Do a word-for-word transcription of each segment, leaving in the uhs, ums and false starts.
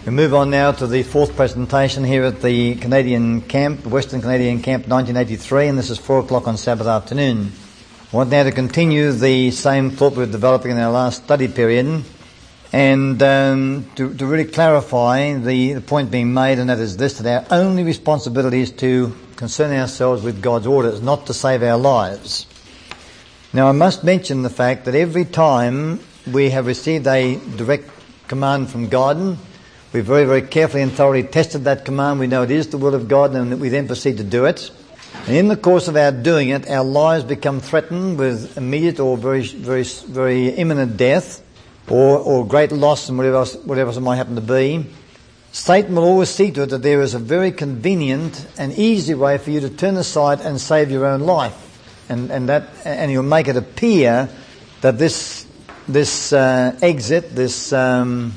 We move on now to the fourth presentation here at the Canadian Camp, the Western Canadian Camp nineteen eighty-three, and this is four o'clock on Sabbath afternoon. I want now to continue the same thought we were developing in our last study period, and um, to, to really clarify the, the point being made, and that is this, that our only responsibility is to concern ourselves with God's orders, not to save our lives. Now I must mention the fact that every time we have received a direct command from God, we very, very carefully and thoroughly tested that command. We know it is the will of God, and we then proceed to do it. And in the course of our doing it, our lives become threatened with immediate or very, very, very imminent death, or, or great loss, and whatever else, whatever else it might happen to be. Satan will always see to it that there is a very convenient and easy way for you to turn aside and save your own life, and and that, and he'll make it appear that this this uh, exit, this um,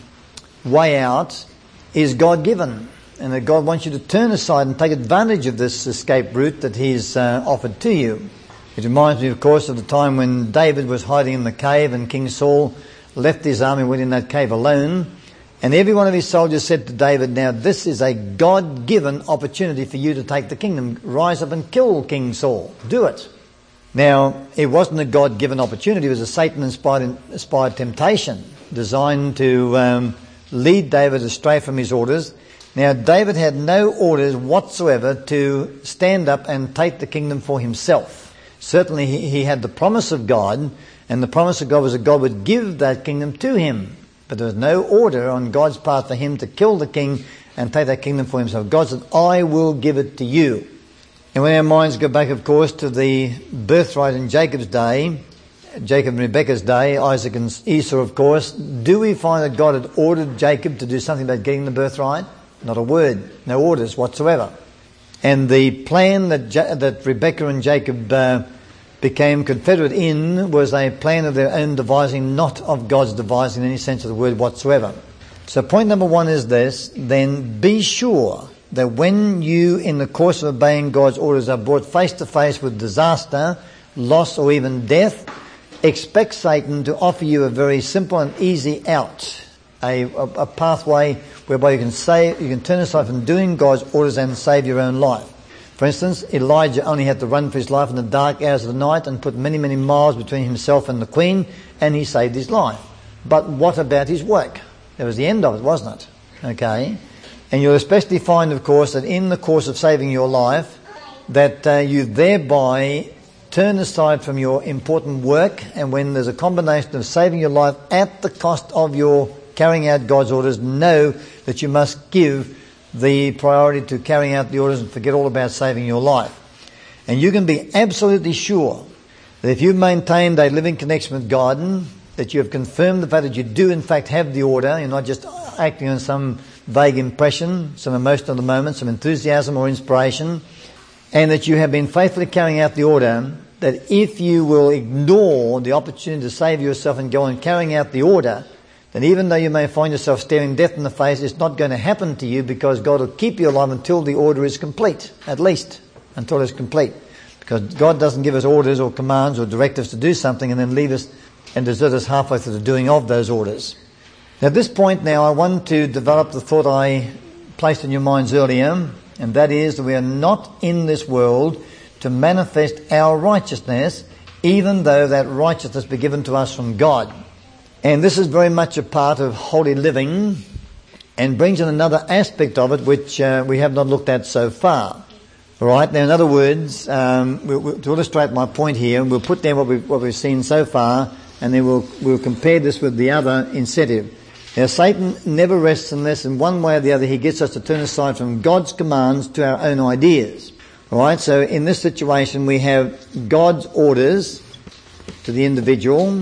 way out, is God-given, and that God wants you to turn aside and take advantage of this escape route that He's uh, offered to you. It reminds me, of course, of the time when David was hiding in the cave and King Saul left his army and went in that cave alone, and every one of his soldiers said to David, "Now this is a God-given opportunity for you to take the kingdom. Rise up and kill King Saul. Do it." Now, it wasn't a God-given opportunity. It was a Satan-inspired inspired temptation designed to um, lead David astray from his orders. Now, David had no orders whatsoever to stand up and take the kingdom for himself. Certainly, he, he had the promise of God, and the promise of God was that God would give that kingdom to him. But there was no order on God's part for him to kill the king and take that kingdom for himself. God said, "I will give it to you." And when our minds go back, of course, to the birthright in Jacob's day, Jacob and Rebekah's day, Isaac and Esau, of course, do we find that God had ordered Jacob to do something about getting the birthright? Not a word. No orders whatsoever. And the plan that ja- that Rebekah and Jacob uh, became confederate in was a plan of their own devising, not of God's devising in any sense of the word whatsoever. So point number one is this: then be sure that when you, in the course of obeying God's orders, are brought face to face with disaster, loss, or even death, expect Satan to offer you a very simple and easy out, a, a, a pathway whereby you can save, you can turn aside from doing God's orders and save your own life. For instance, Elijah only had to run for his life in the dark hours of the night and put many, many miles between himself and the queen, and he saved his life. But what about his work? That was the end of it, wasn't it? Okay. And you'll especially find, of course, that in the course of saving your life, that uh, you thereby turn aside from your important work, and when there's a combination of saving your life at the cost of your carrying out God's orders, know that you must give the priority to carrying out the orders and forget all about saving your life. And you can be absolutely sure that if you've maintained a living connection with God, that you have confirmed the fact that you do in fact have the order, you're not just acting on some vague impression, some emotion of the moment, some enthusiasm or inspiration, and that you have been faithfully carrying out the order, that if you will ignore the opportunity to save yourself and go on carrying out the order, then even though you may find yourself staring death in the face, it's not going to happen to you, because God will keep you alive until the order is complete, at least until it's complete. Because God doesn't give us orders or commands or directives to do something and then leave us and desert us halfway through the doing of those orders. Now at this point now, I want to develop the thought I placed in your minds earlier, and that is that we are not in this world to manifest our righteousness, even though that righteousness be given to us from God. And this is very much a part of holy living, and brings in another aspect of it which uh, we have not looked at so far. All right. Now, in other words, um, we'll, we'll, to illustrate my point here, we'll put down what we've, what we've seen so far, and then we'll we'll compare this with the other incentive. Now, Satan never rests unless in one way or the other he gets us to turn aside from God's commands to our own ideas. All right. So in this situation, we have God's orders to the individual,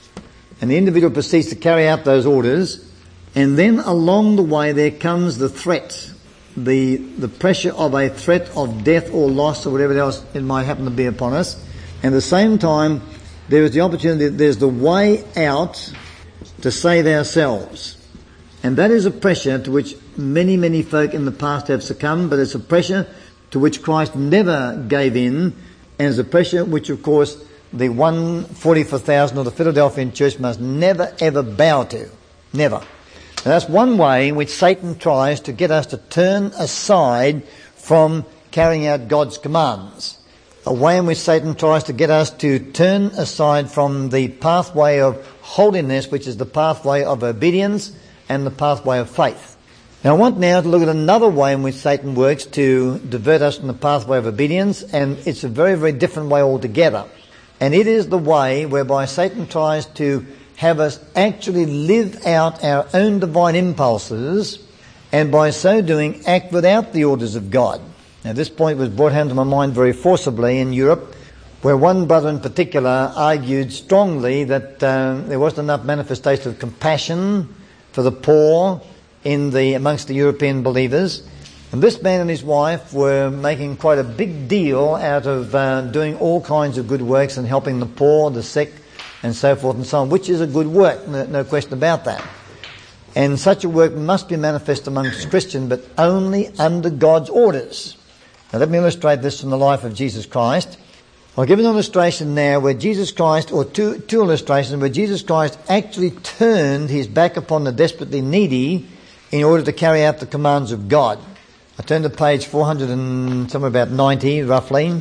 and the individual proceeds to carry out those orders, and then along the way there comes the threat, the the pressure of a threat of death or loss or whatever else it might happen to be upon us. And at the same time, there is the opportunity, there's the way out to save ourselves. And that is a pressure to which many, many folk in the past have succumbed, but it's a pressure to which Christ never gave in, and it's a pressure which, of course, the one forty-four thousand of the Philadelphian church must never ever bow to. Never. And that's one way in which Satan tries to get us to turn aside from carrying out God's commands. A way in which Satan tries to get us to turn aside from the pathway of holiness, which is the pathway of obedience and the pathway of faith. Now I want now to look at another way in which Satan works to divert us from the pathway of obedience, and it's a very, very different way altogether. And it is the way whereby Satan tries to have us actually live out our own divine impulses, and by so doing act without the orders of God. Now this point was brought home to my mind very forcibly in Europe, where one brother in particular argued strongly that um, there wasn't enough manifestation of compassion for the poor in the amongst the European believers. And this man and his wife were making quite a big deal out of uh, doing all kinds of good works and helping the poor, the sick, and so forth and so on, which is a good work, no, no question about that. And such a work must be manifest amongst Christians, but only under God's orders. Now let me illustrate this from the life of Jesus Christ. I'll give an illustration now where Jesus Christ, or two, two illustrations where Jesus Christ actually turned his back upon the desperately needy in order to carry out the commands of God. I turn to page four hundred and somewhere about ninety roughly.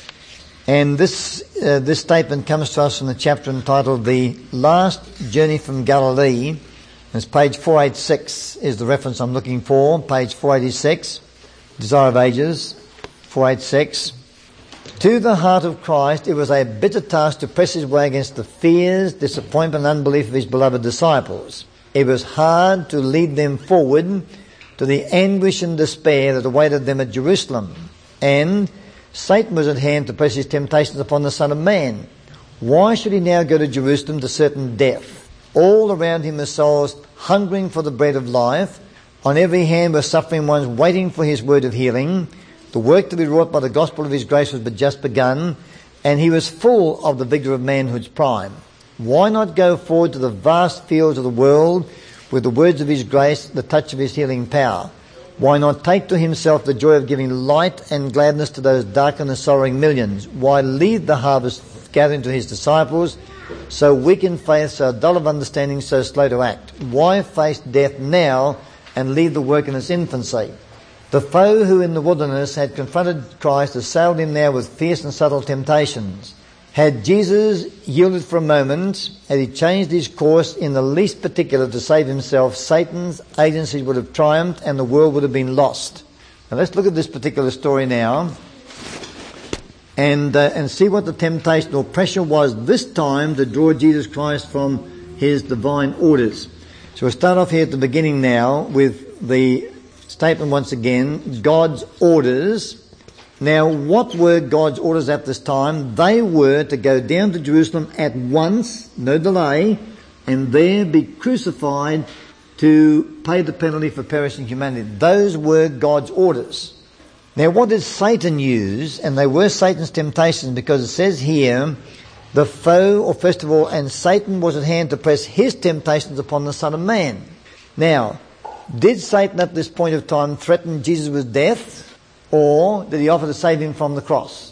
And this, uh, this statement comes to us from the chapter entitled The Last Journey from Galilee. It's page four eighty-six is the reference I'm looking for. Page four eighty-six, Desire of Ages, four eighty-six. To the heart of Christ, it was a bitter task to press his way against the fears, disappointment and unbelief of his beloved disciples. It was hard to lead them forward to the anguish and despair that awaited them at Jerusalem. And Satan was at hand to press his temptations upon the Son of Man. Why should he now go to Jerusalem to certain death? All around him were souls hungering for the bread of life. On every hand were suffering ones waiting for his word of healing. The work to be wrought by the gospel of his grace was but just begun, and he was full of the vigour of manhood's prime. Why not go forward to the vast fields of the world with the words of his grace, the touch of his healing power? Why not take to himself the joy of giving light and gladness to those dark and sorrowing millions? Why lead the harvest gathering to his disciples, so weak in faith, so dull of understanding, so slow to act? Why face death now and leave the work in its infancy? The foe who in the wilderness had confronted Christ assailed him now with fierce and subtle temptations. Had Jesus yielded for a moment, had he changed his course in the least particular to save himself, Satan's agencies would have triumphed and the world would have been lost. Now let's look at this particular story now and uh, and see what the temptation or pressure was this time to draw Jesus Christ from his divine orders. So we'll start off here at the beginning now with the statement once again, God's orders. Now, what were God's orders at this time? They were to go down to Jerusalem at once, no delay, and there be crucified to pay the penalty for perishing humanity. Those were God's orders. Now, what did Satan use? And they were Satan's temptations, because it says here, the foe, or first of all, and Satan was at hand to press his temptations upon the Son of Man. Now, did Satan at this point of time threaten Jesus with death? Or did he offer to save him from the cross?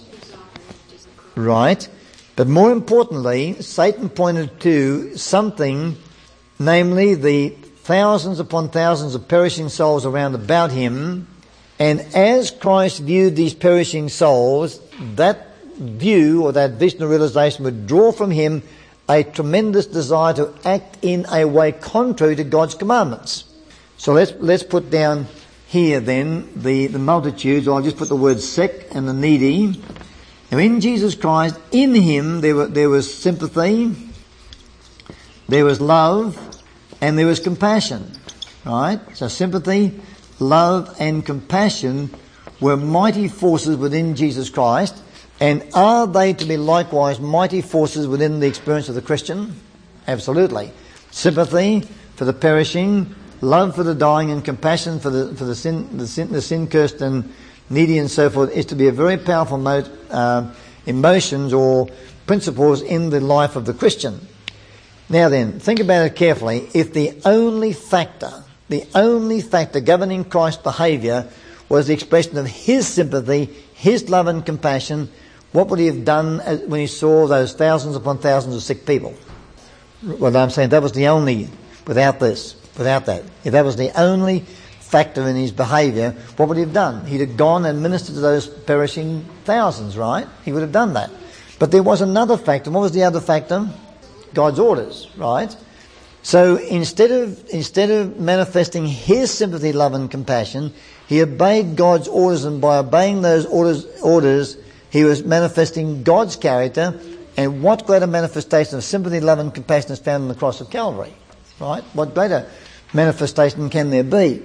Right. But more importantly, Satan pointed to something, namely the thousands upon thousands of perishing souls around about him. And as Christ viewed these perishing souls, that view or that vision or realization would draw from him a tremendous desire to act in a way contrary to God's commandments. So let's let's put down here then the, the multitudes, or I'll just put the word sick and the needy. Now in Jesus Christ, in him there were, there was sympathy, there was love, and there was compassion. Right? So sympathy, love and compassion were mighty forces within Jesus Christ. And are they to be likewise mighty forces within the experience of the Christian? Absolutely. Sympathy for the perishing, love for the dying, and compassion for the for the sin the sin the sin cursed and needy and so forth is to be a very powerful mo- uh, emotions or principles in the life of the Christian. Now then, think about it carefully. If the only factor, the only factor governing Christ's behaviour was the expression of his sympathy, his love and compassion, what would he have done as, when he saw those thousands upon thousands of sick people? Well, I'm saying that was the only, without this. without that. If that was the only factor in his behaviour, what would he have done? He'd have gone and ministered to those perishing thousands, right? He would have done that. But there was another factor. What was the other factor? God's orders, right? So instead of instead of manifesting his sympathy, love and compassion, he obeyed God's orders, and by obeying those orders, orders he was manifesting God's character. And what greater manifestation of sympathy, love and compassion is found on the cross of Calvary, right? What greater manifestation can there be?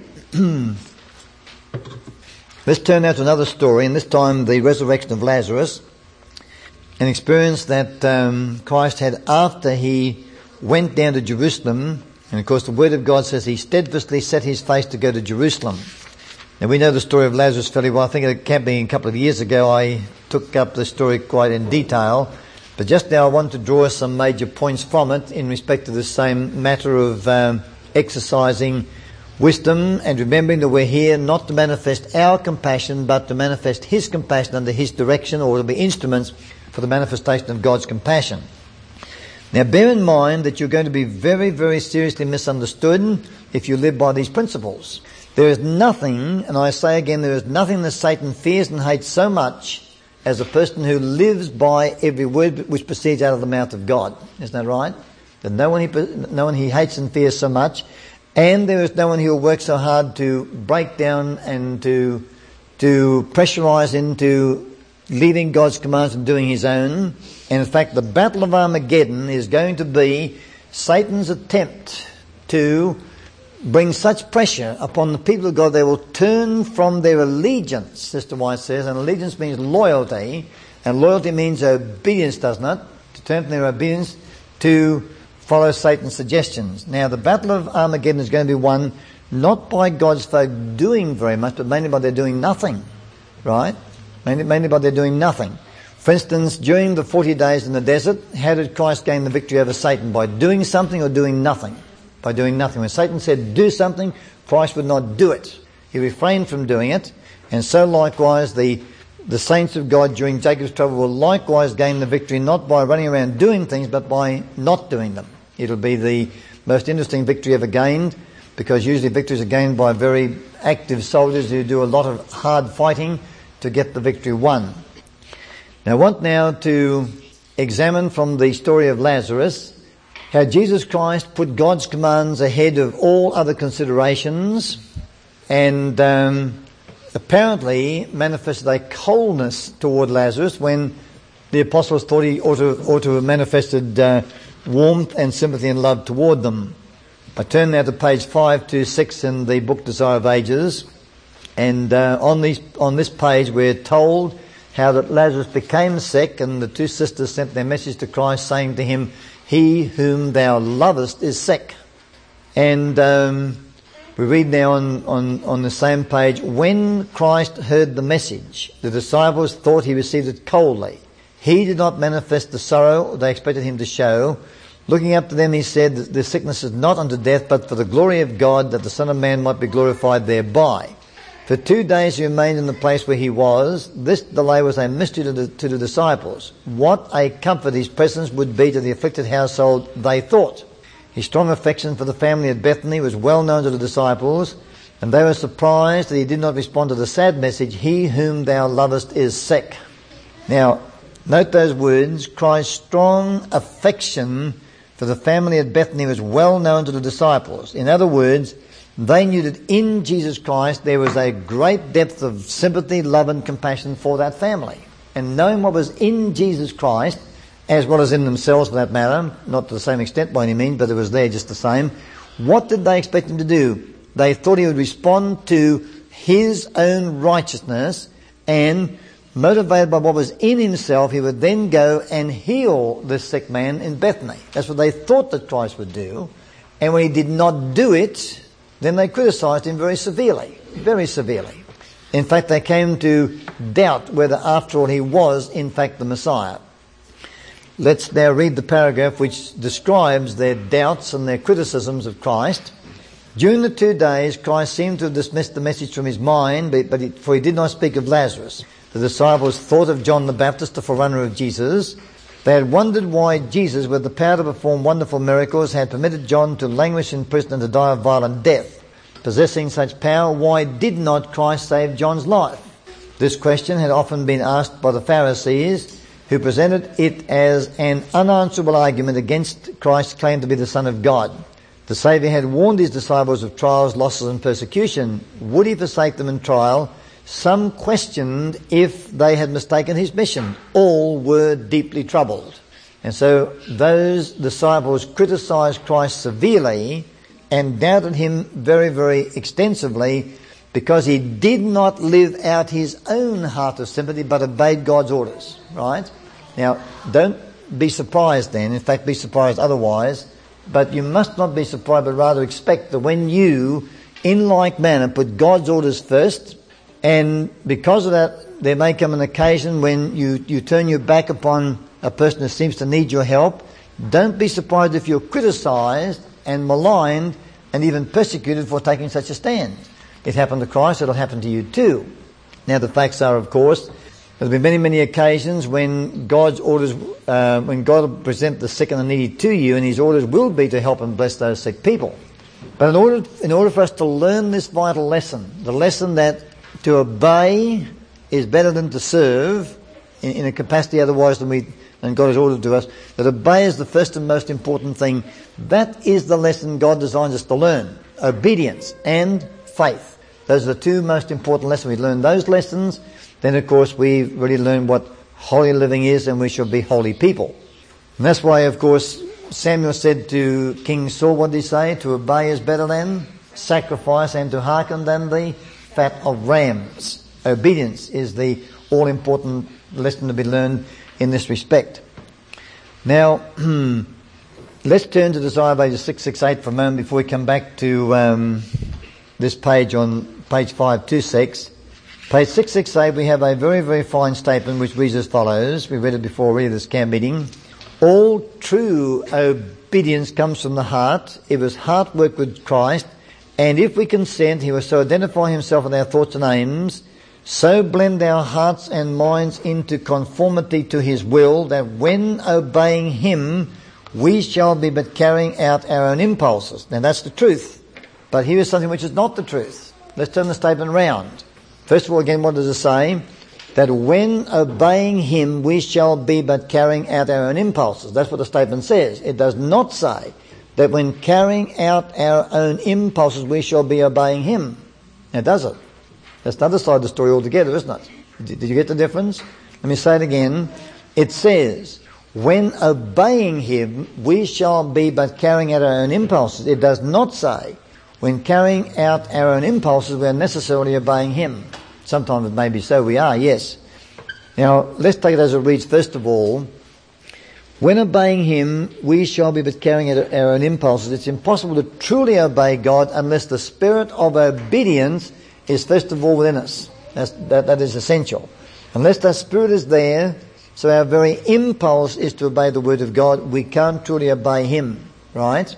Let's turn now to another story, and this time the resurrection of Lazarus, an experience that um, Christ had after he went down to Jerusalem. And of course the Word of God says he steadfastly set his face to go to Jerusalem. Now we know the story of Lazarus fairly well. I think at a camping a couple of years ago I took up the story quite in detail. But just now I want to draw some major points from it in respect to the same matter of um, exercising wisdom and remembering that we're here not to manifest our compassion but to manifest his compassion under his direction, or to be instruments for the manifestation of God's compassion. Now bear in mind that you're going to be very, very seriously misunderstood if you live by these principles. There is nothing, and I say again, there is nothing that Satan fears and hates so much as a person who lives by every word which proceeds out of the mouth of God. Isn't that right? That no one he, no one he hates and fears so much, and there is no one who will work so hard to break down and to to pressurise into leaving God's commands and doing his own. And in fact, the battle of Armageddon is going to be Satan's attempt to bring such pressure upon the people of God they will turn from their allegiance, Sister White says, and allegiance means loyalty, and loyalty means obedience, doesn't it? To turn from their obedience to follow Satan's suggestions. Now the battle of Armageddon is going to be won not by God's folk doing very much, but mainly by their doing nothing, right? Mainly, mainly by their doing nothing. For instance, during the forty days in the desert, how did Christ gain the victory over Satan? By doing something or doing nothing? By doing nothing. When Satan said do something, Christ would not do it. He refrained from doing it. And so likewise the the saints of God during Jacob's trouble will likewise gain the victory, not by running around doing things, but by not doing them. It'll be the most interesting victory ever gained, because usually victories are gained by very active soldiers who do a lot of hard fighting to get the victory won. Now I want now to examine from the story of Lazarus how Jesus Christ put God's commands ahead of all other considerations, and um, apparently manifested a coldness toward Lazarus when the apostles thought he ought to, ought to have manifested uh, warmth and sympathy and love toward them. I turn now to page five to six in the book Desire of Ages, and uh, on, these, on this page we're told how that Lazarus became sick, and the two sisters sent their message to Christ saying to him, "He whom thou lovest is sick." And um, we read now on, on, on the same page, when Christ heard the message, the disciples thought he received it coldly. He did not manifest the sorrow they expected him to show. Looking up to them, he said, "The sickness is not unto death, but for the glory of God, that the Son of Man might be glorified thereby." For two days he remained in the place where he was. This delay was a mystery to the, to the disciples. What a comfort his presence would be to the afflicted household, they thought. His strong affection for the family at Bethany was well known to the disciples, and they were surprised that he did not respond to the sad message, "He whom thou lovest is sick." Now, note those words. Christ's strong affection for the family at Bethany was well known to the disciples. In other words, they knew that in Jesus Christ there was a great depth of sympathy, love and compassion for that family. And knowing what was in Jesus Christ, as well as in themselves for that matter, not to the same extent by any means, but it was there just the same, what did they expect him to do? They thought he would respond to his own righteousness, and motivated by what was in himself, he would then go and heal this sick man in Bethany. That's what they thought that Christ would do. And when he did not do it, then they criticised him very severely, very severely. In fact, they came to doubt whether after all he was in fact the Messiah. Let's now read the paragraph which describes their doubts and their criticisms of Christ. During the two days, Christ seemed to have dismissed the message from his mind, but, but he, for he did not speak of Lazarus. The disciples thought of John the Baptist, the forerunner of Jesus. They had wondered why Jesus, with the power to perform wonderful miracles, had permitted John to languish in prison and to die a violent death. Possessing such power, why did not Christ save John's life? This question had often been asked by the Pharisees, who presented it as an unanswerable argument against Christ's claim to be the Son of God. The Saviour had warned his disciples of trials, losses and persecution. Would he forsake them in trial? Some questioned if they had mistaken his mission. All were deeply troubled. And so those disciples criticised Christ severely and doubted him very, very extensively because he did not live out his own heart of sympathy but obeyed God's orders. Right? Now, don't be surprised then. In fact, be surprised otherwise. But you must not be surprised, but rather expect that when you, in like manner, put God's orders first, and because of that, there may come an occasion when you, you turn your back upon a person who seems to need your help. Don't be surprised if you're criticised and maligned and even persecuted for taking such a stand. It happened to Christ, it'll happen to you too. Now the facts are, of course, there'll be many, many occasions when God's orders, uh, when God will present the sick and the needy to you, and his orders will be to help and bless those sick people. But in order, in order for us to learn this vital lesson, the lesson that to obey is better than to serve in, in a capacity otherwise than we, than God has ordered to us, that obey is the first and most important thing. That is the lesson God designs us to learn. Obedience and faith. Those are the two most important lessons. We learn those lessons, then of course we really learn what holy living is, and we shall be holy people. And that's why, of course, Samuel said to King Saul, what did he say? To obey is better than sacrifice, and to hearken than the fat of rams. Obedience is the all-important lesson to be learned in this respect. Now, let's turn to Desire page six sixty-eight for a moment before we come back to um, this page on page five twenty-six. Page six sixty-eight, we have a very, very fine statement which reads as follows. We read it before already this camp meeting. All true obedience comes from the heart. It was heart work with Christ. And if we consent, he will so identify himself with our thoughts and aims, so blend our hearts and minds into conformity to his will, that when obeying him, we shall be but carrying out our own impulses. Now that's the truth. But here is something which is not the truth. Let's turn the statement round. First of all, again, what does it say? That when obeying him, we shall be but carrying out our own impulses. That's what the statement says. It does not say that when carrying out our own impulses, we shall be obeying him. Now, does it? That's the other side of the story altogether, isn't it? Did, did you get the difference? Let me say it again. It says, when obeying him, we shall be but carrying out our own impulses. It does not say, when carrying out our own impulses, we are necessarily obeying him. Sometimes it may be so, we are, yes. Now, let's take it as it reads. First of all, when obeying him, we shall be but carrying out our own impulses. It's impossible to truly obey God unless the spirit of obedience is first of all within us. That's, that, that is essential. Unless that spirit is there, so our very impulse is to obey the word of God, we can't truly obey him, right?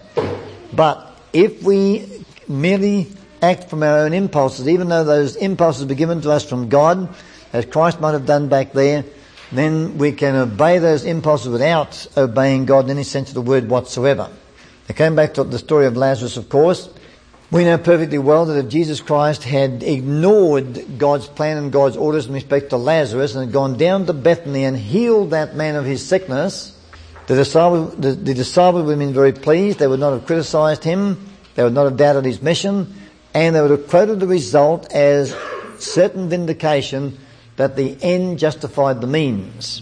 But if we merely act from our own impulses, even though those impulses be given to us from God, as Christ might have done back there, then we can obey those impulses without obeying God in any sense of the word whatsoever. They came back to the story of Lazarus, of course. We know perfectly well that if Jesus Christ had ignored God's plan and God's orders in respect to Lazarus and had gone down to Bethany and healed that man of his sickness, the disciples, the, the disciples would have been very pleased. They would not have criticised him. They would not have doubted his mission. And they would have quoted the result as certain vindication that the end justified the means.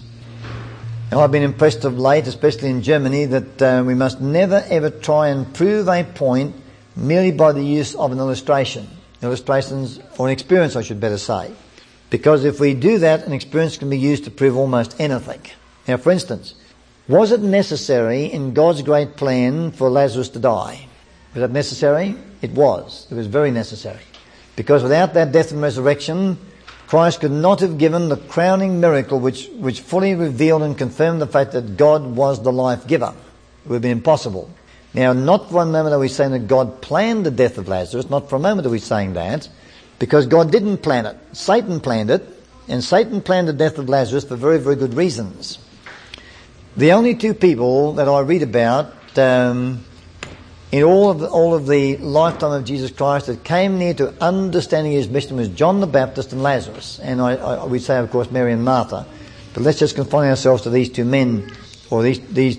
Now, I've been impressed of late, especially in Germany, that uh, we must never ever try and prove a point merely by the use of an illustration. Illustrations, or an experience, I should better say. Because if we do that, an experience can be used to prove almost anything. Now, for instance, was it necessary in God's great plan for Lazarus to die? Was that necessary? It was. It was very necessary. Because without that death and resurrection, Christ could not have given the crowning miracle which, which fully revealed and confirmed the fact that God was the life giver. It would have been impossible. Now, not for a moment are we saying that God planned the death of Lazarus. Not for a moment are we saying that. Because God didn't plan it. Satan planned it. And Satan planned the death of Lazarus for very, very good reasons. The only two people that I read about um, in all of the, all of the lifetime of Jesus Christ that came near to understanding his mission was John the Baptist and Lazarus. And I, I we say, of course, Mary and Martha. But let's just confine ourselves to these two men, or these these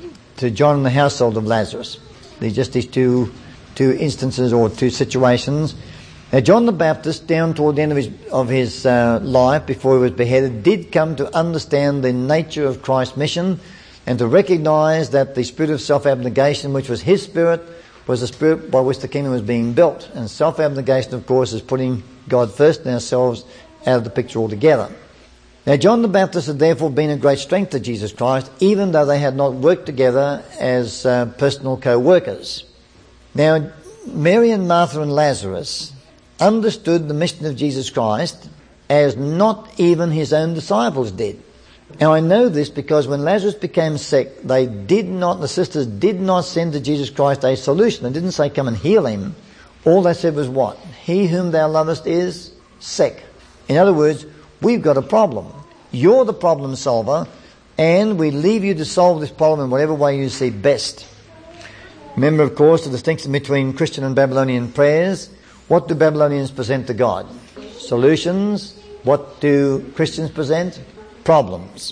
to John and the household of Lazarus. These just these two two instances or two situations. Now, John the Baptist, down toward the end of his of his uh, life, before he was beheaded, did come to understand the nature of Christ's mission, and to recognise that the spirit of self-abnegation, which was his spirit, was the spirit by which the kingdom was being built. And self-abnegation, of course, is putting God first and ourselves out of the picture altogether. Now, John the Baptist had therefore been a great strength to Jesus Christ, even though they had not worked together as uh, personal co-workers. Now, Mary and Martha and Lazarus understood the mission of Jesus Christ as not even his own disciples did. And I know this because when Lazarus became sick, they did not, the sisters did not send to Jesus Christ a solution. They didn't say, come and heal him. All they said was what? He whom thou lovest is sick. In other words, we've got a problem. You're the problem solver, and we leave you to solve this problem in whatever way you see best. Remember, of course, the distinction between Christian and Babylonian prayers. What do Babylonians present to God? Solutions. What do Christians present? Problems.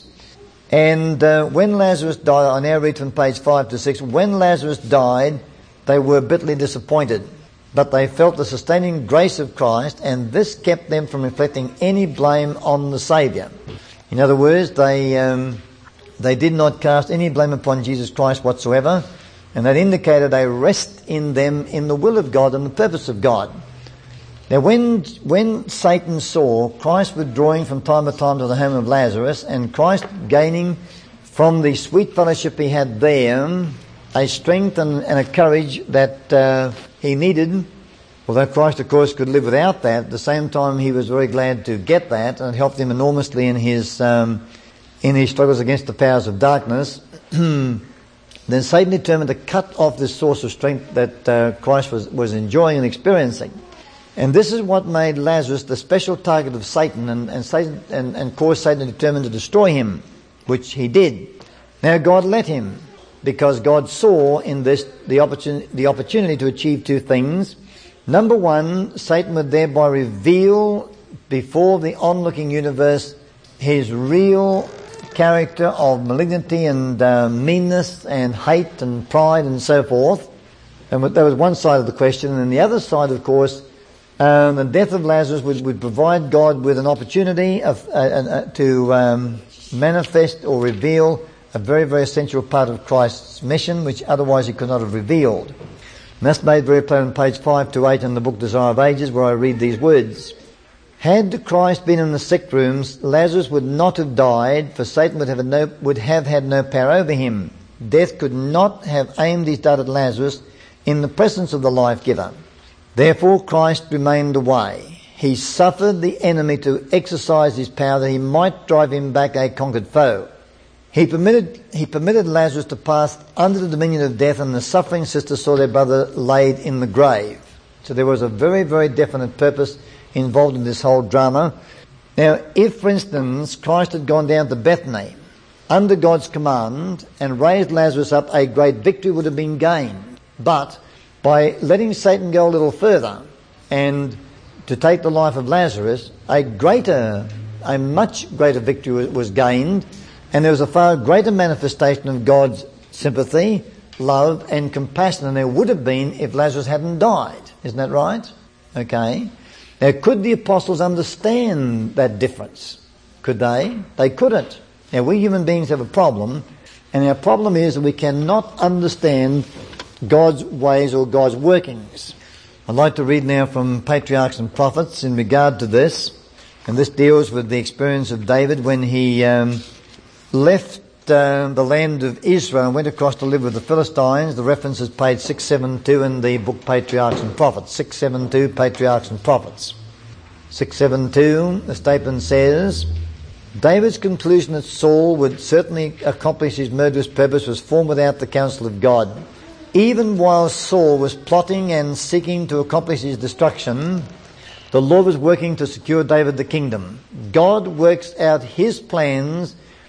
And uh, when Lazarus died, I now read from page five to six, when Lazarus died, they were bitterly disappointed, but they felt the sustaining grace of Christ, and this kept them from reflecting any blame on the Saviour. In other words, they um, they did not cast any blame upon Jesus Christ whatsoever, and that indicated a rest in them in the will of God and the purpose of God. Now, when when Satan saw Christ withdrawing from time to time to the home of Lazarus, and Christ gaining from the sweet fellowship he had there a strength and, and a courage that uh, he needed, although Christ, of course, could live without that, at the same time he was very glad to get that, and it helped him enormously in his um, in his struggles against the powers of darkness. Then Satan determined to cut off this source of strength that uh, Christ was, was enjoying and experiencing. And this is what made Lazarus the special target of Satan, and, and, Satan, and, and caused Satan to determine to destroy him, which he did. Now God let him, because God saw in this the opportunity, the opportunity to achieve two things. Number one, Satan would thereby reveal before the onlooking universe his real character of malignity and uh, meanness and hate and pride and so forth. And that was one side of the question. And the other side, of course, um, the death of Lazarus would, would provide God with an opportunity of, uh, uh, to um, manifest or reveal a very, very essential part of Christ's mission, which otherwise he could not have revealed. And that's made very clear on page five to eight in the book Desire of Ages, where I read these words. Had Christ been in the sick rooms, Lazarus would not have died, for Satan would have, no, would have had no power over him. Death could not have aimed his dart at Lazarus in the presence of the life-giver. Therefore Christ remained away. He suffered the enemy to exercise his power that he might drive him back a conquered foe. He permitted, he permitted Lazarus to pass under the dominion of death, and the suffering sisters saw their brother laid in the grave. So there was a very, very definite purpose involved in this whole drama. Now, if, for instance, Christ had gone down to Bethany under God's command and raised Lazarus up, a great victory would have been gained. But by letting Satan go a little further and to take the life of Lazarus, a greater, a much greater victory was gained, and there was a far greater manifestation of God's sympathy, love and compassion than there would have been if Lazarus hadn't died. Isn't that right? Okay. Now, could the apostles understand that difference? Could they? They couldn't. Now, we human beings have a problem, and our problem is that we cannot understand God's ways or God's workings. I'd like to read now from Patriarchs and Prophets in regard to this, and this deals with the experience of David when he um, left uh, the land of Israel and went across to live with the Philistines. The reference is page six seventy-two in the book Patriarchs and Prophets. six seventy-two, Patriarchs and Prophets. six seventy-two, the statement says, David's conclusion that Saul would certainly accomplish his murderous purpose was formed without the counsel of God. Even while Saul was plotting and seeking to accomplish his destruction, the Lord was working to secure David the kingdom. God works out his plans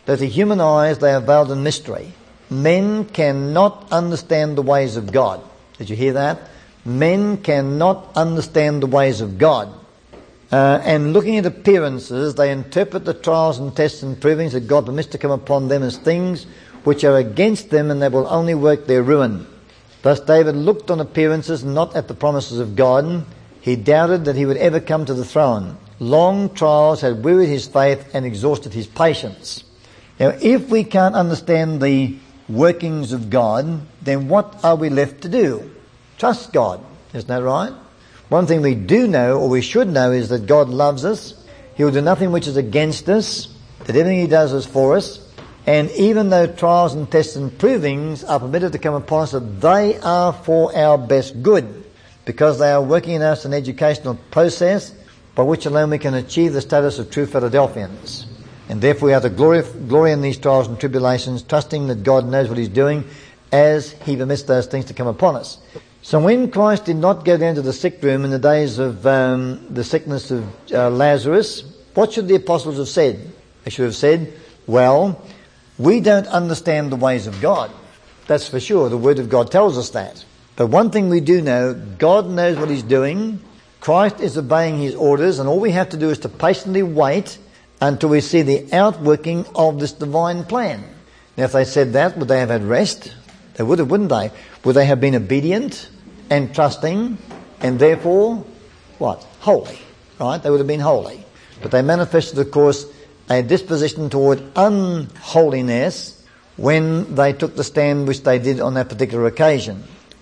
that to human eyes they are veiled in mystery. Men cannot understand the ways of God. Did you hear that? Men cannot understand the ways of God. Uh, and looking at appearances, they interpret the trials and tests and provings that God permits to come upon them as things which are against them, and they will only work their ruin. Thus David looked on appearances, not at the promises of God. He doubted that he would ever come to the throne. Long trials had wearied his faith and exhausted his patience. Now, if we can't understand the workings of God, then what are we left to do? Trust God. Isn't that right? One thing we do know, or we should know, is that God loves us. He will do nothing which is against us, that everything he does is for us. And even though trials and tests and provings are permitted to come upon us, that they are for our best good, because they are working in us an educational process by which alone we can achieve the status of true Philadelphians. And therefore we are to glory, glory in these trials and tribulations, trusting that God knows what he's doing as he permits those things to come upon us. So when Christ did not go down to the sick room in the days of um, the sickness of uh, Lazarus, what should the apostles have said? They should have said, well, we don't understand the ways of God. That's for sure. The Word of God tells us that. But one thing we do know, God knows what he's doing. Christ is obeying his orders, and all we have to do is to patiently wait until we see the outworking of this divine plan. Now, if they said that, would they have had rest? They would have, wouldn't they? Would they have been obedient and trusting, and therefore, what? Holy, right? They would have been holy. But they manifested, of course, a disposition toward unholiness when they took the stand which they did on that particular occasion.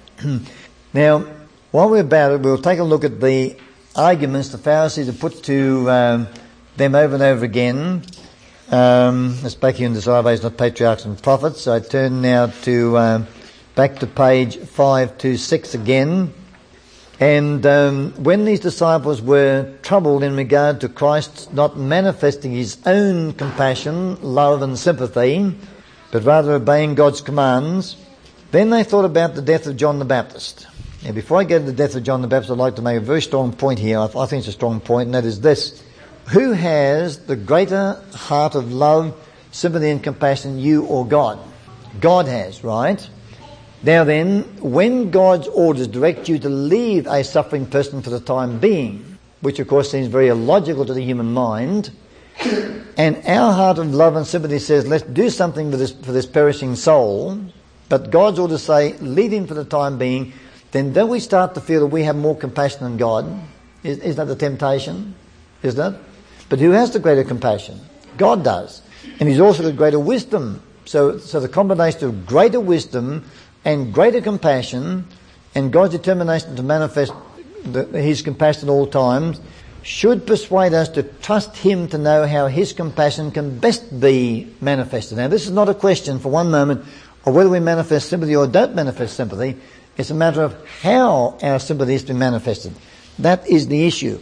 Now, while we're about it, we'll take a look at the arguments the Pharisees have put to um, them over and over again. Um, let's back here in the Surveys, not Patriarchs and Prophets. So I turn now to um, back to page five to six again. And um, when these disciples were troubled in regard to Christ not manifesting his own compassion, love and sympathy, but rather obeying God's commands, then they thought about the death of John the Baptist. Now, before I get to the death of John the Baptist, I'd like to make a very strong point here. I, I think it's a strong point, and that is this. Who has the greater heart of love, sympathy and compassion, you or God? God has, right? Now then, when God's orders direct you to leave a suffering person for the time being, which of course seems very illogical to the human mind, and our heart of love and sympathy says, let's do something for this, for this perishing soul, but God's orders say, leave him for the time being, then don't we start to feel that we have more compassion than God? Is, is that the temptation? Isn't it? But who has the greater compassion? God does. And he's also the greater wisdom. So, so the combination of greater wisdom and greater compassion, and God's determination to manifest the, his compassion at all times, should persuade us to trust him to know how his compassion can best be manifested. Now, this is not a question for one moment of whether we manifest sympathy or don't manifest sympathy. It's a matter of how our sympathy is to be manifested. That is the issue.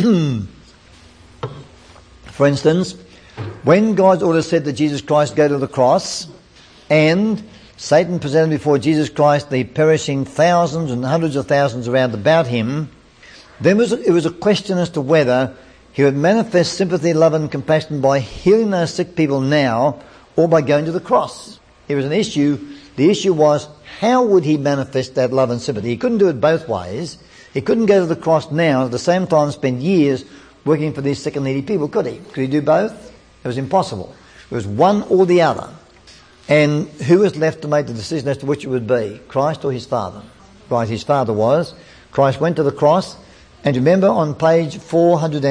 For instance, when God's order said that Jesus Christ go to the cross, and Satan presented before Jesus Christ the perishing thousands and hundreds of thousands around about him, then was a, it was a question as to whether he would manifest sympathy, love and compassion by healing those sick people now or by going to the cross. It was an issue. The issue was, how would he manifest that love and sympathy? He couldn't do it both ways. He couldn't go to the cross now and at the same time spend years working for these sick and needy people, could he? Could he do both? It was impossible. It was one or the other. And who was left to make the decision as to which it would be? Christ or his Father? Right, his Father was. Christ went to the cross. And remember on page four hundred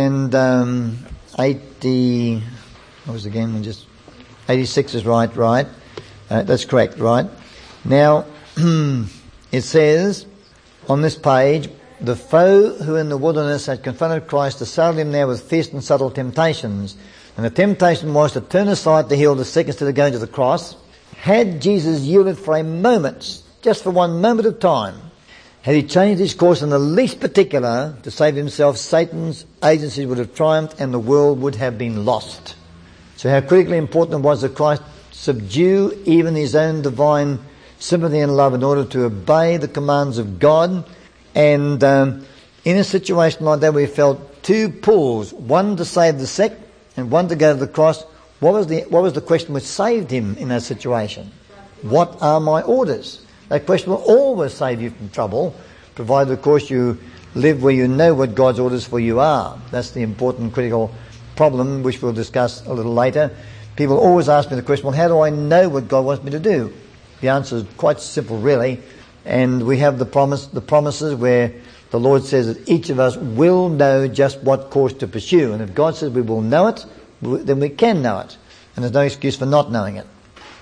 eighty, what was it again? Just eighty-six is right, right? Uh, that's correct, right? Now, it says on this page, the foe who in the wilderness had confronted Christ assailed him now with fierce and subtle temptations. And the temptation was to turn aside to heal the sick instead of going to the cross. Had Jesus yielded for a moment, just for one moment of time, had he changed his course in the least particular to save himself, Satan's agencies would have triumphed and the world would have been lost. So how critically important it was that Christ subdue even his own divine sympathy and love in order to obey the commands of God. And um, in a situation like that, we felt two pulls, one to save the sick and one to go to the cross. What was the what was the question which saved him in that situation? What are my orders? That question will always save you from trouble, provided, of course, you live where you know what God's orders for you are. That's the important, critical problem, which we'll discuss a little later. People always ask me the question, well, how do I know what God wants me to do? The answer is quite simple, really. And we have the promise, the promises where the Lord says that each of us will know just what course to pursue. And if God says we will know it, then we can know it. And there's no excuse for not knowing it.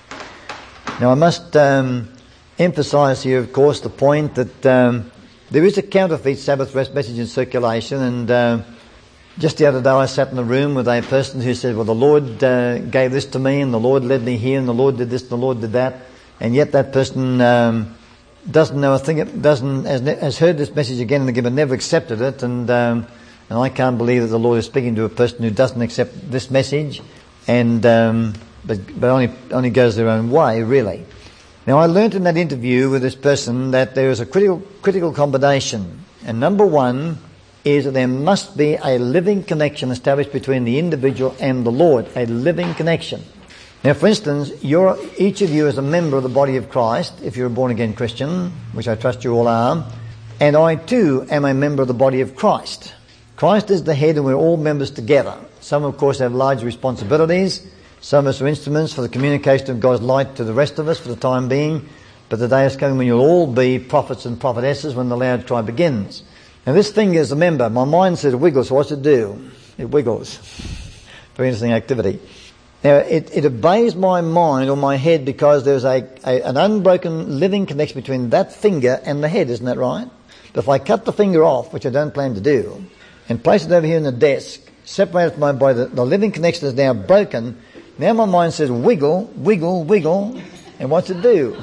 Now, I must um, emphasize here, of course, the point that um, there is a counterfeit Sabbath rest message in circulation. And uh, just the other day I sat in a room with a person who said, well, the Lord uh, gave this to me, and the Lord led me here, and the Lord did this, and the Lord did that. And yet that person um, doesn't know a thing, doesn't has, has heard this message again and again, but never accepted it. And um, and I can't believe that the Lord is speaking to a person who doesn't accept this message, and um, but but only only goes their own way, really. Now, I learnt in that interview with this person that there is a critical critical combination, and number one is that there must be a living connection established between the individual and the Lord, a living connection. Now, for instance, you're, each of you is a member of the body of Christ, if you're a born-again Christian, which I trust you all are, and I too am a member of the body of Christ. Christ is the head, and we're all members together. Some, of course, have large responsibilities. Some of us are instruments for the communication of God's light to the rest of us for the time being, but the day is coming when you'll all be prophets and prophetesses when the loud cry begins. Now, this thing is a member. My mind says it wiggles, so what's it do? It wiggles. Very interesting activity. Now, it, it obeys my mind or my head because there's a, a an unbroken living connection between that finger and the head, isn't that right? But if I cut the finger off, which I don't plan to do, and place it over here in the desk, separated from my body, the, the living connection is now broken. Now my mind says wiggle, wiggle, wiggle, and what's it do?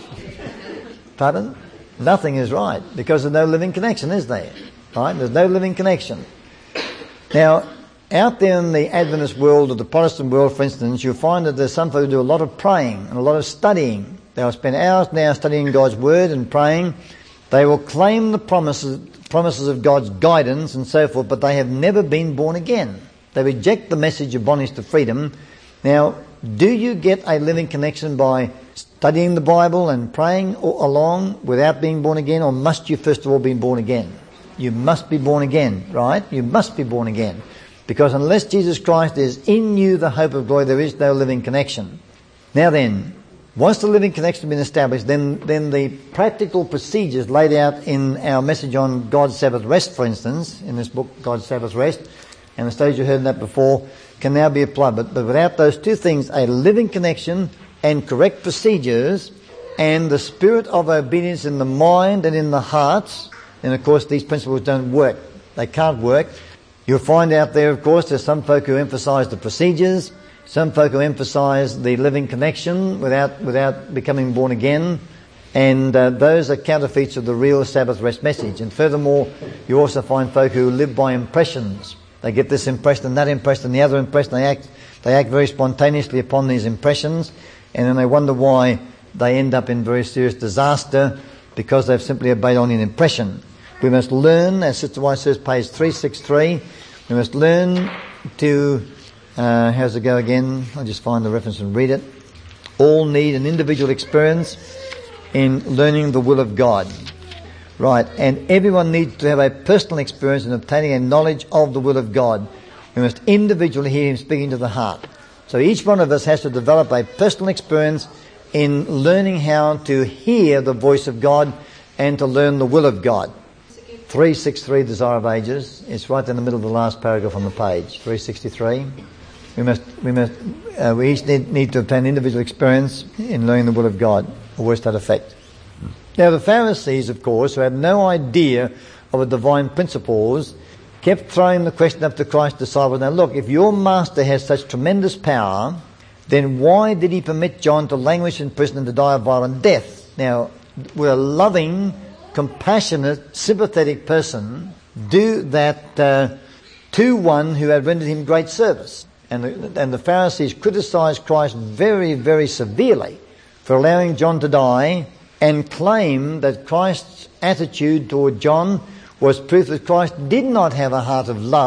Pardon? Nothing is right, because there's no living connection, is there? Right? There's no living connection. Now, out there in the Adventist world or the Protestant world, for instance, you'll find that there's some folk who do a lot of praying and a lot of studying. They'll spend hours now studying God's Word and praying. They will claim the promises promises of God's guidance and so forth, but they have never been born again. They reject the message of bondage to freedom. Now, do you get a living connection by studying the Bible and praying along without being born again, or must you first of all be born again? You must be born again, right? You must be born again. Because unless Jesus Christ is in you, the hope of glory, there is no living connection. Now then, once the living connection has been established, then, then the practical procedures laid out in our message on God's Sabbath rest, for instance, in this book, God's Sabbath rest, and the studies you heard in that before, can now be applied. But, but without those two things, a living connection and correct procedures and the spirit of obedience in the mind and in the hearts, then of course these principles don't work. They can't work. You'll find out there, of course, there's some folk who emphasise the procedures, some folk who emphasise the living connection without without becoming born again, and uh, those are counterfeits of the real Sabbath rest message. And furthermore, you also find folk who live by impressions. They get this impression and that impression and the other impression. They act they act very spontaneously upon these impressions, and then they wonder why they end up in very serious disaster because they've simply obeyed only an impression. We must learn, as Sister White says, page three sixty-three, we must learn to, uh, how's it go again? I'll just find the reference and read it. All need an individual experience in learning the will of God. Right, and everyone needs to have a personal experience in obtaining a knowledge of the will of God. We must individually hear Him speaking to the heart. So each one of us has to develop a personal experience in learning how to hear the voice of God and to learn the will of God. three sixty-three, Desire of Ages. It's right in the middle of the last paragraph on the page. three sixty-three. We must, we must, uh, we each need, need to obtain individual experience in learning the will of God, or worse to that effect. Now the Pharisees, of course, who had no idea of the divine principles, kept throwing the question up to Christ's disciples. Now look, if your master has such tremendous power, then why did he permit John to languish in prison and to die a violent death? Now, will a loving, compassionate, sympathetic person do that uh, to one who had rendered him great service? And the, and the Pharisees criticised Christ very, very severely for allowing John to die, and claim that Christ's attitude toward John was proof that Christ did not have a heart of love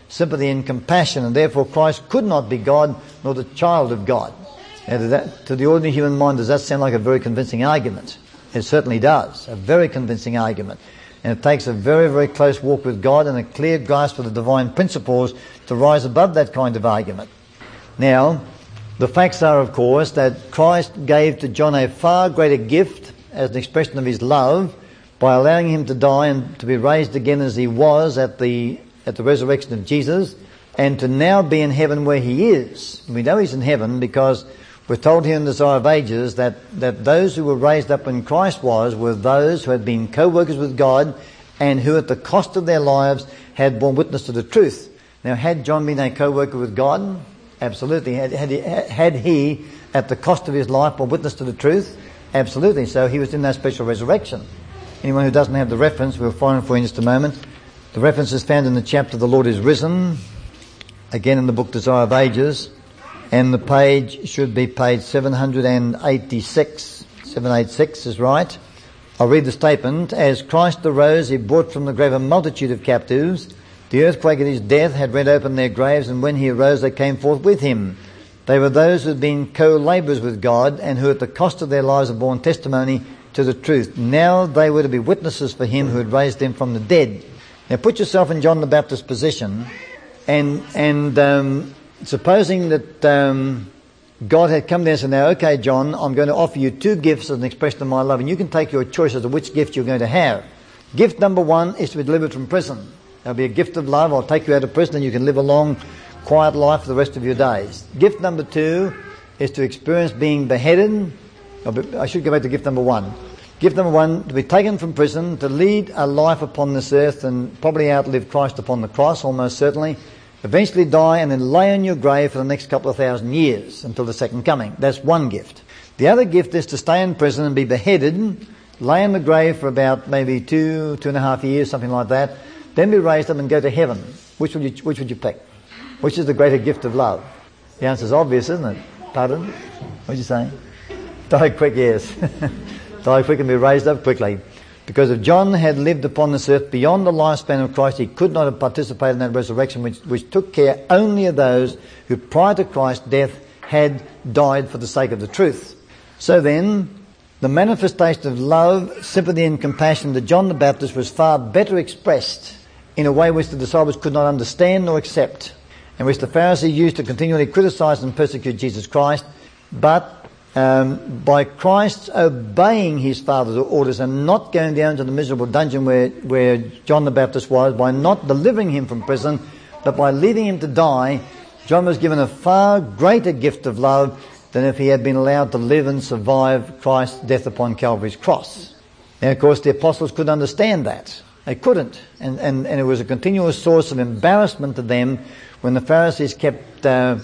sympathy and compassion, and therefore Christ could not be God nor the child of God. Now, to, that, to the ordinary human mind, does that sound like a very convincing argument? It certainly does. A very convincing argument. And it takes a very, very close walk with God and a clear grasp of the divine principles to rise above that kind of argument. Now, the facts are, of course, that Christ gave to John a far greater gift as an expression of his love by allowing him to die and to be raised again as he was at the at the resurrection of Jesus, and to now be in heaven where he is. We know he's in heaven because we're told here in the Desire of Ages that, that those who were raised up when Christ was were those who had been co-workers with God and who at the cost of their lives had borne witness to the truth. Now, had John been a co-worker with God? Absolutely. Had, had, he, had he, at the cost of his life, borne witness to the truth? Absolutely. So he was in that special resurrection. Anyone who doesn't have the reference, we'll find it for you in just a moment. The reference is found in the chapter The Lord is Risen, again in the book Desire of Ages, and the page should be page seven eighty-six. seven eighty-six is right. I'll read the statement. As Christ arose, he brought from the grave a multitude of captives. The earthquake at his death had rent open their graves, and when he arose, they came forth with him. They were those who had been co-labourers with God and who at the cost of their lives had borne testimony to the truth. Now they were to be witnesses for him who had raised them from the dead. Now put yourself in John the Baptist's position, and and um, supposing that um, God had come there and said, now, okay, John, I'm going to offer you two gifts as an expression of my love, and you can take your choice as to which gift you're going to have. Gift number one is to be delivered from prison. There'll be a gift of love. I'll take you out of prison and you can live a long, quiet life for the rest of your days. Gift number two is to experience being beheaded. I should go back to gift number one. Gift number one, to be taken from prison, to lead a life upon this earth and probably outlive Christ upon the cross, almost certainly. Eventually die and then lay in your grave for the next couple of thousand years until the second coming. That's one gift. The other gift is to stay in prison and be beheaded, lay in the grave for about maybe two, two and a half years, something like that, then be raised up and go to heaven. Which would you, which would you pick? Which is the greater gift of love? The answer's obvious, isn't it? Pardon? What'd you say? Die quick, yes. Die quick and be raised up quickly. Because if John had lived upon this earth beyond the lifespan of Christ, he could not have participated in that resurrection which, which took care only of those who prior to Christ's death had died for the sake of the truth. So then, the manifestation of love, sympathy and compassion to John the Baptist was far better expressed in a way which the disciples could not understand nor accept, and which the Pharisees used to continually criticize and persecute Jesus Christ. But Um, by Christ's obeying his Father's orders and not going down to the miserable dungeon where, where John the Baptist was, by not delivering him from prison, but by leaving him to die, John was given a far greater gift of love than if he had been allowed to live and survive Christ's death upon Calvary's cross. And of course the apostles couldn't understand that. They couldn't. And, and, and it was a continuous source of embarrassment to them when the Pharisees kept uh,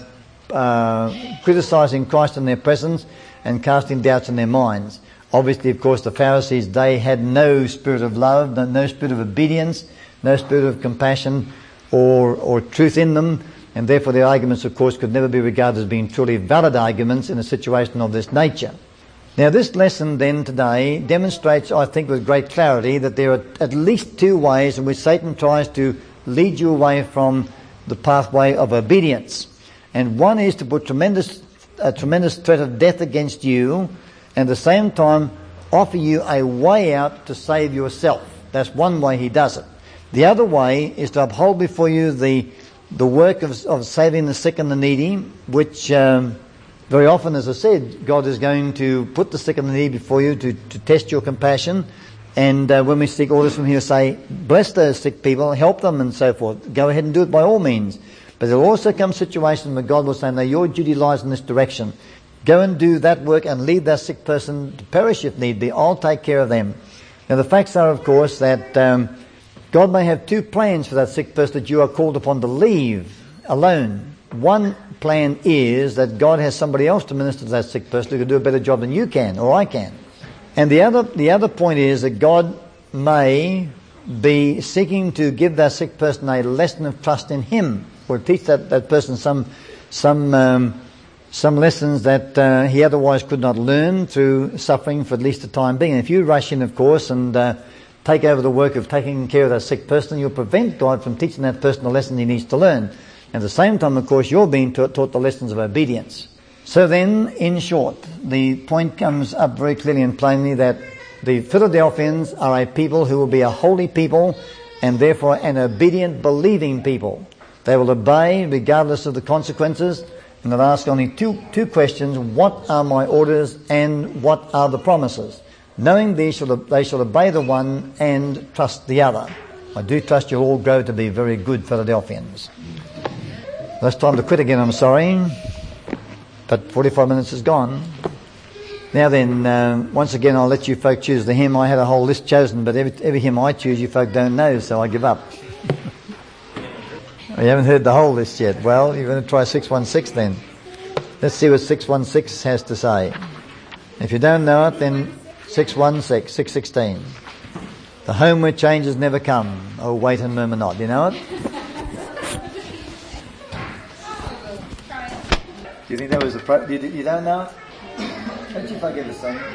uh, criticizing Christ in their presence and casting doubts in their minds. Obviously, of course, the Pharisees, they had no spirit of love, no, no spirit of obedience, no spirit of compassion or, or truth in them, and therefore their arguments, of course, could never be regarded as being truly valid arguments in a situation of this nature. Now, this lesson then today demonstrates, I think, with great clarity that there are at least two ways in which Satan tries to lead you away from the pathway of obedience. And one is to put tremendous a tremendous threat of death against you, and at the same time offer you a way out to save yourself. That's one way he does it. The other way is to uphold before you the the work of, of saving the sick and the needy, which um, very often, as I said, God is going to put the sick and the needy before you to, to test your compassion. And uh, when we seek orders from here, say, bless those sick people, help them and so forth. Go ahead and do it by all means. But there will also come situations where God will say, no, your duty lies in this direction. Go and do that work and leave that sick person to perish if need be. I'll take care of them. Now the facts are, of course, that um, God may have two plans for that sick person that you are called upon to leave alone. One plan is that God has somebody else to minister to that sick person who can do a better job than you can or I can. And the other, the other point is that God may be seeking to give that sick person a lesson of trust in Him, or teach that, that person some some um, some lessons that uh, he otherwise could not learn through suffering for at least the time being. And if you rush in, of course, and uh, take over the work of taking care of that sick person, you'll prevent God from teaching that person the lesson he needs to learn. At the same time, of course, you're being taught, taught the lessons of obedience. So then, in short, the point comes up very clearly and plainly that the Philadelphians are a people who will be a holy people and therefore an obedient, believing people. They will obey regardless of the consequences, and they'll ask only two, two questions: what are my orders and what are the promises? Knowing these, they shall obey the one and trust the other. I do trust you'll all grow to be very good Philadelphians. It's time to quit again, I'm sorry. But forty-five minutes is gone. Now then, uh, once again, I'll let you folk choose the hymn. I had a whole list chosen, but every, every hymn I choose, you folk don't know, so I give up. You haven't heard the whole list yet. Well, you're going to try six one six then. Let's see what six one six has to say. If you don't know it, then six one six, six sixteen. The home where changes never come. Oh, wait and murmur not. You know it? Do you think that was a pro- you, you don't know it? Don't you forget to sing?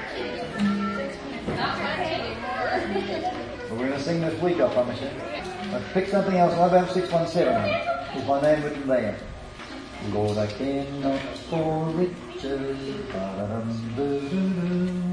Well, we're going to sing this week, I promise you. But pick something else. What about six one seven? Is my name written there? Lord, I cannot for riches.